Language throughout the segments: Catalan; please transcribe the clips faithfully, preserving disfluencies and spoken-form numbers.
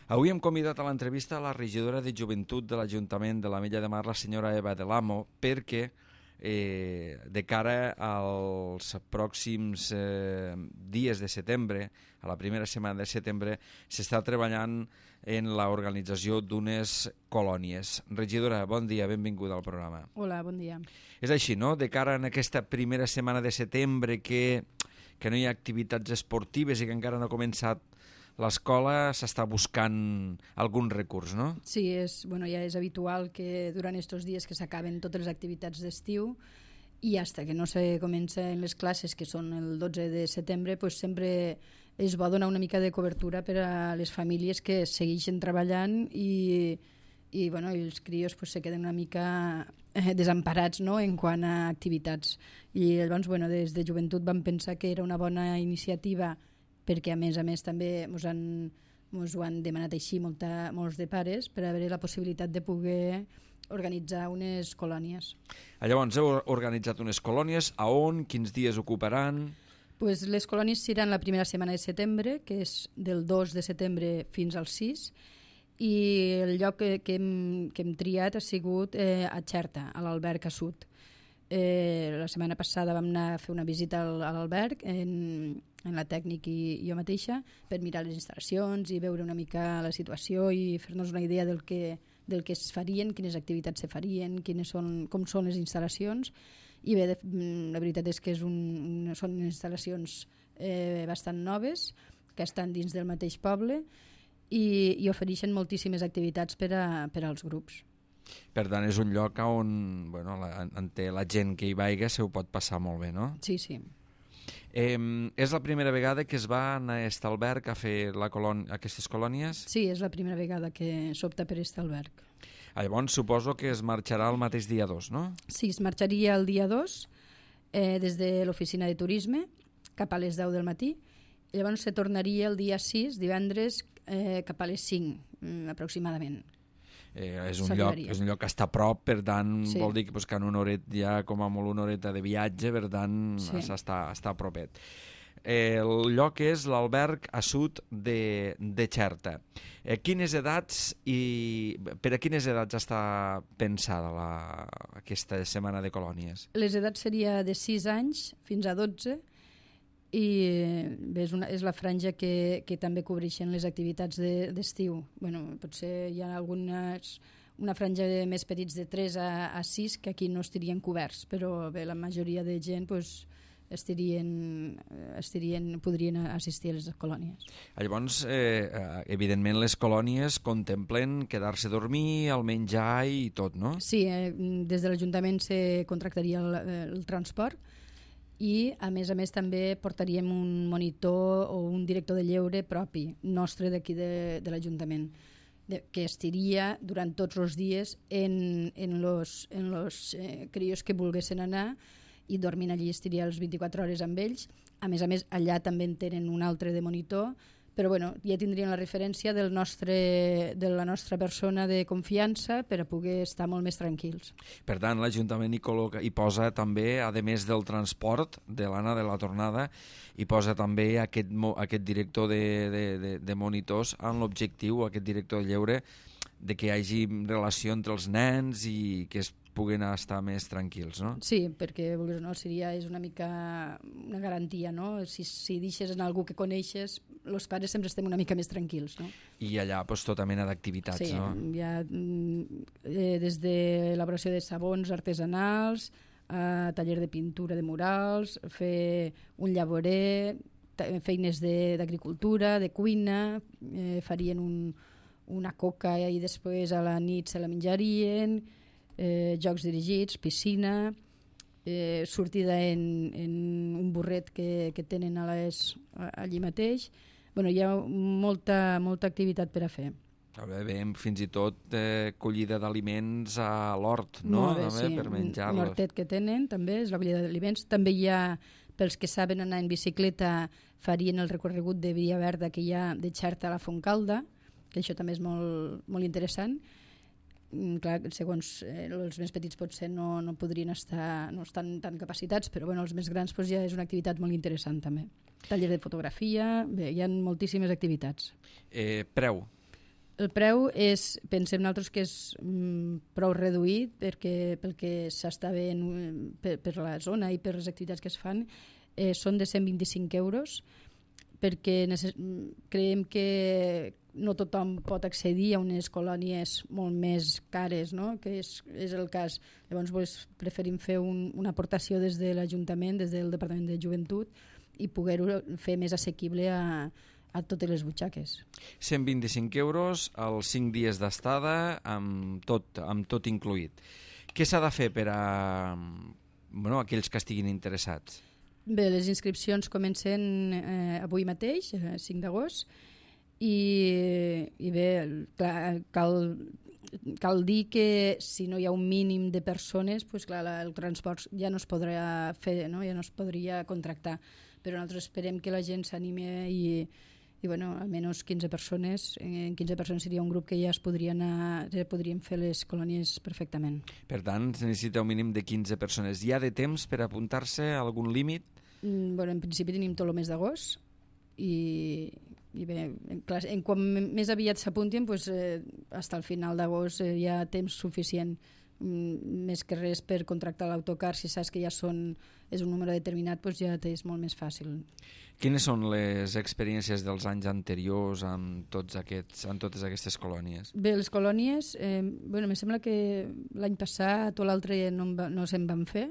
Avui hem convidat a l'entrevista la regidora de Joventut de l'Ajuntament de l'Ametlla de Mar, la senyora Eva de l'Amo, perquè eh, de cara als pròxims eh, dies de setembre, a la primera setmana de setembre, s'està treballant en l'organització d'unes colònies. Regidora, bon dia, benvinguda al programa. Hola, bon dia. És així, no?, de cara a aquesta primera setmana de setembre que, que no hi ha activitats esportives i que encara no ha començat l'escola, s'està buscant algun recurs, no? Sí, és, bueno, ja és habitual que durant aquests dies que s'acaben totes les activitats d'estiu i fins que no se comencen les classes, que són el dotze de setembre, pues sempre es va donar una mica de cobertura per a les famílies que segueixen treballant i, i, bueno, i els crios pues, se queden una mica desemparats, no?, en quant a activitats. I llavors, bueno, des de Joventut vam pensar que era una bona iniciativa perquè a més a més també ens han, mos ho han demanat així molta, molts de pares per haver la possibilitat de poder organitzar unes colònies. Llavors heu organitzat unes colònies, a on, quins dies ocuparan? Pues les colònies seran la primera setmana de setembre, que és del dos de setembre fins al sis, i el lloc que, que, hem, que hem triat ha sigut eh, a Xerta, a l'Alberg a Sud. Eh, la setmana passada vam anar a fer una visita al, a l'Alberg en, en la tècnic i, i jo mateixa per mirar les instal·lacions i veure una mica la situació i fer-nos una idea del que, del que es farien, quines activitats se farien, quines són, com són les instal·lacions. I bé, de, la veritat és que és un, un, són instal·lacions eh, bastant noves que estan dins del mateix poble i, i ofereixen moltíssimes activitats per, a, per als grups. Per tant, és un lloc on, bueno, la, en té la gent que hi vaiga se ho pot passar molt bé, no? Sí, sí. Eh, és la primera vegada que es va anar a Estalberg a fer la colòn aquestes colònies? Sí, és la primera vegada que s'opta per Estalberg. Ah, llavors suposo que es marxarà el mateix dia dos, no? Sí, es marxaria el dia dos eh, des de l'oficina de turisme cap a les deu del matí. Llavors se tornaria el dia sis, divendres, eh, cap a les cinc, mm, aproximadament. Eh, és, un lloc, és un lloc que està a prop, per tant, sí. Vol dir que, pues, que en una horeta, ja com a molt una horeta de viatge, per tant, sí. està, està a propet. Eh, el lloc és l'Alberg a Sud de, de Xerta. Eh, quines edats i per a quines edats està pensada la, aquesta setmana de colònies? Les edats seria de sis anys fins a dotze i bé, és, una, és la franja que, que també cobreixen les activitats d'estiu. De, bueno, potser hi ha algunes, una franja de més petits de tres a, a sis que aquí no estarien coberts, però bé, la majoria de gent pues, estarien, estarien, podrien assistir a les colònies. Llavors, eh, evidentment, les colònies contemplen quedar-se a dormir, el menjar i tot, no? Sí, eh, des de l'Ajuntament se contractaria el, el transport i, a més a més, també portaríem un monitor o un director de lleure propi, nostre d'aquí de, de l'Ajuntament, que estiria durant tots els dies en, en los, en los eh, crios que volguessin anar i dormint allí estiria les vint-i-quatre hores amb ells. A més a més, allà també en tenen un altre de monitor, però bueno, ja tindrien la referència del nostre, de la nostra persona de confiança per a poder estar molt més tranquils. Per tant, l'Ajuntament hi, col·loca, hi posa també, a més del transport de l'Anna de la tornada, hi posa també aquest, aquest director de, de, de, de monitors amb l'objectiu, aquest director de lleure, de que hi hagi relació entre els nens i que es puguen estar més tranquils, no? Sí, perquè no, seria és una mica una garantia, no? Si, si deixes en algú que coneixes, els pares sempre estem una mica més tranquils, no? I allà pues, tota mena d'activitats, sí, no? Sí, hi ha eh, des de elaboració de sabons artesanals, a taller de pintura de murals, fer un llavorer, feines d'agricultura, de, de cuina, eh, farien un, una coca i després a la nit se la menjarien, Eh, jocs dirigits, piscina, eh, sortida en, en un burret que, que tenen a les, allí mateix. Bueno, hi ha molta, molta activitat per a fer. A veure, veiem fins i tot eh, collida d'aliments a l'hort, no? Bé, també, sí, per menjar-los. Un hortet que tenen, també, és la collida d'aliments. També hi ha, pels que saben anar en bicicleta, farien el recorregut de Via Verda que hi ha de Xerta a la Fontcalda, que això també és molt, molt interessant. Clar, segons eh, els més petits potser no, no podrien estar, no estan tan capacitats, però bueno, els més grans pues, ja és una activitat molt interessant també. Taller de fotografia, bé, hi ha moltíssimes activitats. Eh, preu? El preu és, pensem nosaltres que és mm, prou reduït perquè pel que s'està veient per, per la zona i per les activitats que es fan, eh, són de cent vint-i-cinc euros perquè necess... creiem que no tothom pot accedir a unes colònies molt més cares, no? Que és, és el cas. Llavors pues, preferim fer un, una aportació des de l'Ajuntament, des del Departament de Joventut i poder-ho fer més assequible a a totes les butxaques. cent vint-i-cinc euros els cinc dies d'estada amb tot, amb tot incluït. Què s'ha de fer per a bueno, aquells que estiguin interessats? Bé, les inscripcions comencen eh, avui mateix, eh, cinc d'agost, i, i bé, clar, cal, cal dir que si no hi ha un mínim de persones, pues, clar, el transport ja no es podrà fer, no? Ja no es podria contractar, però nosaltres esperem que la gent s'anime i i bueno, almenys quinze persones, en quinze persones seria un grup que ja es podrien, anar, ja podrien fer les colònies perfectament. Per tant, es necessita un mínim de quinze persones. Hi ha de temps per apuntar-se a algun límit? Mm, bueno, en principi tenim tot el mes d'agost i, i bé, en, clar, en quan més aviat s'apuntin, pues, eh, fins al final d'agost eh, hi ha temps suficient, mm, més que res per contractar l'autocar. Si saps que ja són, és un número determinat, pues ja és molt més fàcil. Quines són les experiències dels anys anteriors amb, tots aquests, amb totes aquestes colònies? Bé, les colònies, eh, bueno, em sembla que l'any passat o l'altre no, va, no se'n van fer,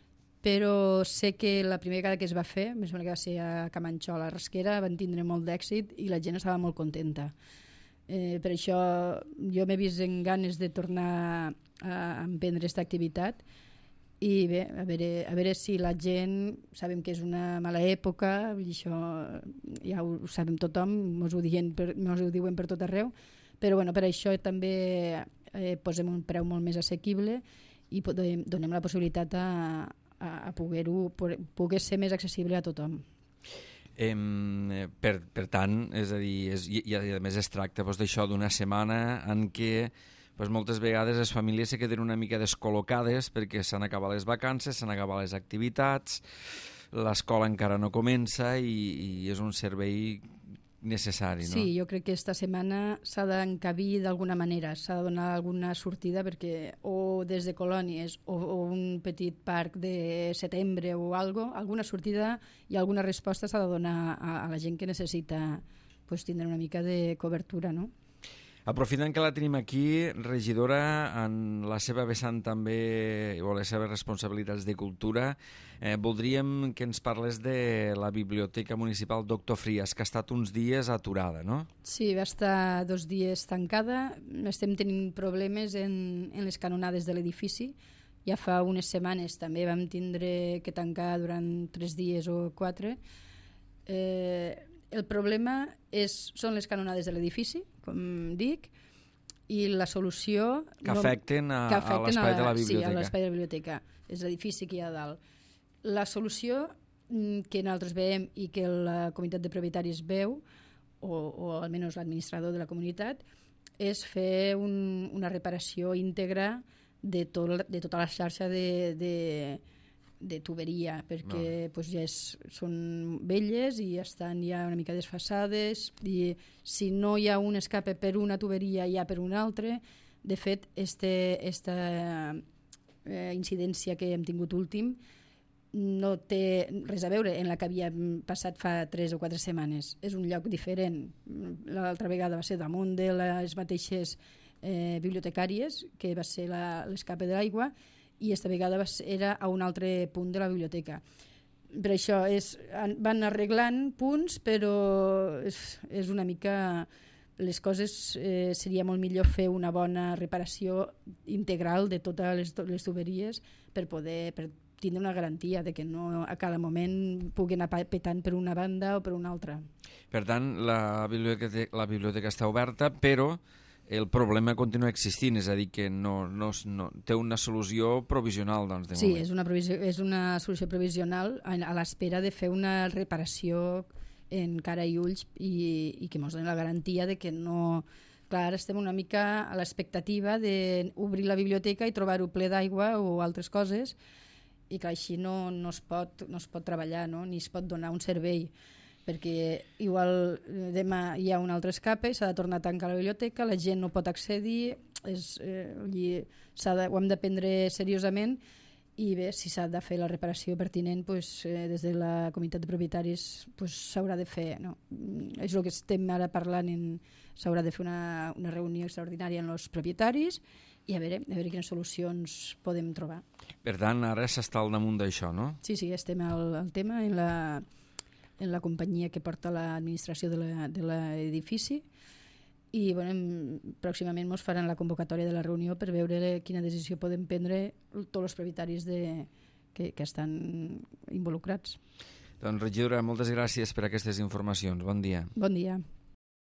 però sé que la primera vegada que es va fer, em sembla que va ser a Camanxó, a la Rasquera, van tindre molt d'èxit i la gent estava molt contenta. Eh, per això jo m'he vist en ganes de tornar a emprendre aquesta activitat. I bé, a veure, a veure si la gent, sabem que és una mala època, i això ja ho sabem tothom, mos ho, dient per, mos ho diuen per tot arreu, però bueno, per això també eh, posem un preu molt més assequible i podem, donem la possibilitat a, a, a poder-ho poder ser més accessible a tothom. Eh, per, per tant, és a dir, és, i, i a més es tracta doncs, d'això d'una setmana en què pues moltes vegades les famílies se queden una mica descol·locades perquè s'han acabat les vacances, s'han acabat les activitats, l'escola encara no comença i, i és un servei necessari, no? Sí, jo crec que aquesta setmana s'ha d'encabir d'alguna manera, s'ha de donar alguna sortida perquè o des de colònies o, o un petit parc de setembre o algo, alguna sortida i alguna resposta s'ha de donar a, a la gent que necessita pues, tindre una mica de cobertura, no? Aprofitant que la tenim aquí, regidora, en la seva vessant també, o les seves responsabilitats de cultura, eh, voldríem que ens parles de la Biblioteca Municipal Doctor Frías, que ha estat uns dies aturada, no? Sí, va estar dos dies tancada. Estem tenint problemes en, en les canonades de l'edifici. Ja fa unes setmanes també vam tindre que tancar durant tres dies o quatre. Eh, el problema és, són les canonades de l'edifici, com dic, i la solució... Que afecten a, que afecten a l'espai de la biblioteca. Sí, a l'espai de la biblioteca. És l'edifici que hi ha a dalt. La solució que nosaltres veiem i que la comunitat de propietaris veu, o, o almenys l'administrador de la comunitat, és fer un, una reparació íntegra de, tot, de tota la xarxa de... de de tuberia, perquè no. pues, ja és, són velles i estan ja una mica desfasades i si no hi ha un escape per una tuberia hi ha per una altra. De fet, este, esta eh, incidència que hem tingut últim no té res a veure en la que havia passat fa tres o quatre setmanes. És un lloc diferent. L'altra vegada va ser damunt de les mateixes eh, bibliotecàries, que va ser l'escape de l'aigua, i esta vegada era a un altre punt de la biblioteca. Per això és, van arreglant punts, però és, és una mica... Les coses eh, seria molt millor fer una bona reparació integral de totes les, les tuberies per poder per tindre una garantia de que no a cada moment pugui anar petant per una banda o per una altra. Per tant, la biblioteca, la biblioteca està oberta, però el problema continua existint, és a dir, que no, no, no, té una solució provisional, doncs, de sí, moment. Sí, és una, és una solució provisional a, a l'espera de fer una reparació en cara i ulls i, i que ens doni la garantia de que no... Clar, estem una mica a l'expectativa d'obrir la biblioteca i trobar-ho ple d'aigua o altres coses i que així no, no, es pot, no es pot treballar, no? Ni es pot donar un servei. perquè igual demà hi ha un altre escape, s'ha de tornar a tancar la biblioteca, la gent no pot accedir, és, eh, de, ho hem de prendre seriosament, i bé, si s'ha de fer la reparació pertinent, pues, eh, des de la comunitat de propietaris s'haurà pues, de fer. No? És el que estem ara parlant, s'haurà de fer una, una reunió extraordinària amb els propietaris i a veure, a veure quines solucions podem trobar. Per tant, ara s'està al damunt d'això, no? Sí, sí, estem al, al tema en la, en la companyia que porta l'administració de l'edifici i bueno, pròximament ens faran la convocatòria de la reunió per veure quina decisió podem prendre tots els propietaris de, que, que estan involucrats. Doncs, regidora, moltes gràcies per aquestes informacions. Bon dia. Bon dia.